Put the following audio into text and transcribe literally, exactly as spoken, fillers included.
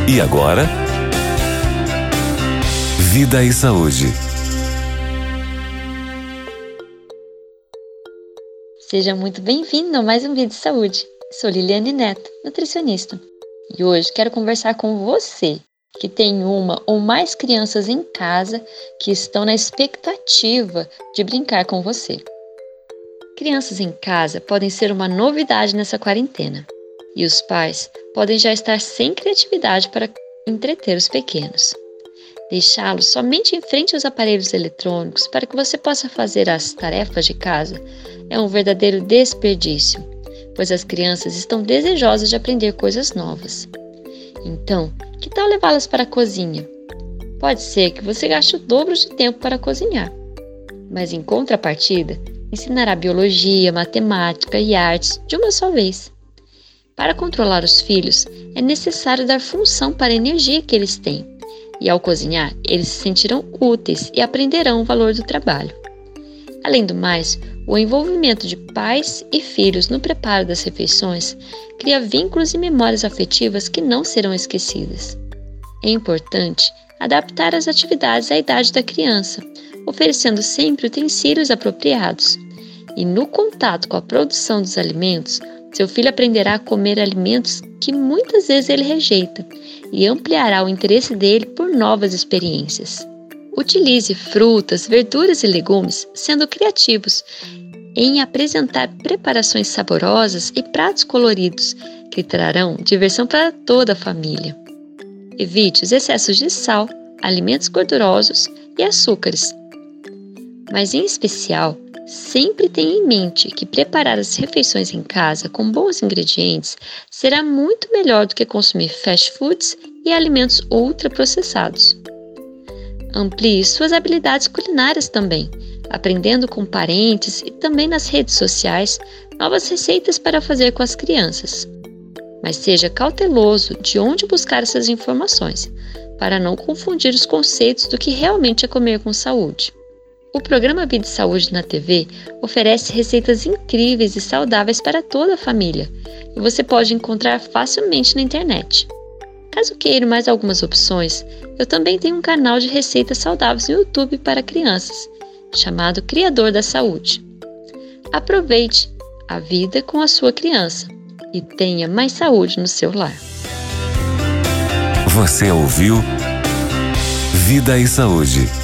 E agora, Vida e Saúde. Seja muito bem-vindo a mais um Vida e Saúde. Sou Liliane Neto, nutricionista. E hoje quero conversar com você que tem uma ou mais crianças em casa que estão na expectativa de brincar com você. Crianças em casa podem ser uma novidade nessa quarentena. E os pais podem já estar sem criatividade para entreter os pequenos. Deixá-los somente em frente aos aparelhos eletrônicos para que você possa fazer as tarefas de casa é um verdadeiro desperdício, pois as crianças estão desejosas de aprender coisas novas. Então, que tal levá-las para a cozinha? Pode ser que você gaste o dobro de tempo para cozinhar, mas em contrapartida, ensinará biologia, matemática e artes de uma só vez. Para controlar os filhos, é necessário dar função para a energia que eles têm. E ao cozinhar, eles se sentirão úteis e aprenderão o valor do trabalho. Além do mais, o envolvimento de pais e filhos no preparo das refeições cria vínculos e memórias afetivas que não serão esquecidas. É importante adaptar as atividades à idade da criança, oferecendo sempre utensílios apropriados. E no contato com a produção dos alimentos, seu filho aprenderá a comer alimentos que muitas vezes ele rejeita e ampliará o interesse dele por novas experiências. Utilize frutas, verduras e legumes, sendo criativos em apresentar preparações saborosas e pratos coloridos que trarão diversão para toda a família. Evite os excessos de sal, alimentos gordurosos e açúcares. Mas em especial, sempre tenha em mente que preparar as refeições em casa com bons ingredientes será muito melhor do que consumir fast foods e alimentos ultraprocessados. Amplie suas habilidades culinárias também, aprendendo com parentes e também nas redes sociais novas receitas para fazer com as crianças. Mas seja cauteloso de onde buscar essas informações, para não confundir os conceitos do que realmente é comer com saúde. O programa Vida e Saúde na T V oferece receitas incríveis e saudáveis para toda a família e você pode encontrar facilmente na internet. Caso queira mais algumas opções, eu também tenho um canal de receitas saudáveis no YouTube para crianças, chamado Criador da Saúde. Aproveite a vida com a sua criança e tenha mais saúde no seu lar. Você ouviu Vida e Saúde.